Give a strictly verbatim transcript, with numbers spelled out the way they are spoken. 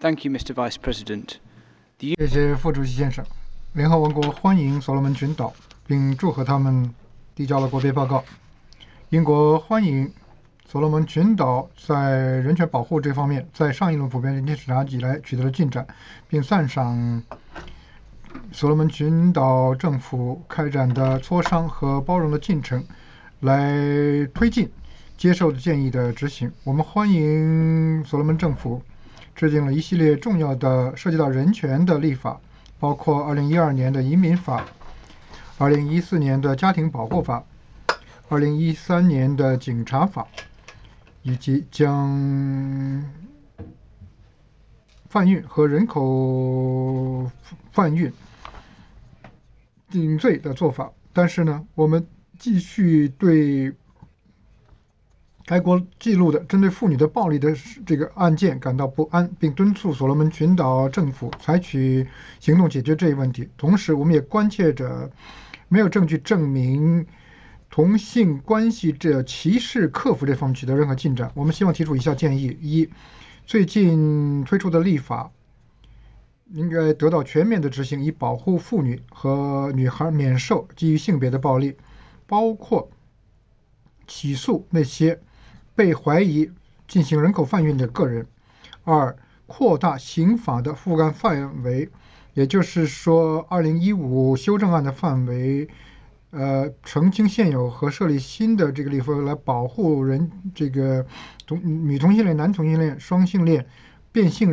Thank you, Mister Vice President. 谢谢副主席先生。联合王国欢迎所罗门群岛，并祝贺他们递交了国别报告。英国欢迎所罗门群岛在人权保护这方面，在上一轮普遍人权审查以来取得了进展，并赞赏所罗门群岛政府开展的磋商和包容的进程，来推进接受的建议的执行。我们欢迎所罗门政府制定了一系列重要的涉及到人权的立法，包括二零一二年的移民法、二零一四年的家庭保护法、二零一三年的警察法，以及将贩运和人口贩运定罪的做法。但是呢，我们继续对该国记录的针对妇女的暴力的这个案件感到不安，并敦促所罗门群岛政府采取行动解决这一问题。同时，我们也关切着没有证据证明同性关系者歧视克服这方面取得任何进展。我们希望提出以下建议：一、最近推出的立法应该得到全面的执行，以保护妇女和女孩免受基于性别的暴力，包括起诉那些被怀疑进行人口贩运的个人。二、扩大刑法的覆盖范围，也就是说二零一五修正案的范围，呃，澄清现有和设立新的这个立法来保护人这个同女同性恋、男同性恋、双性恋、变性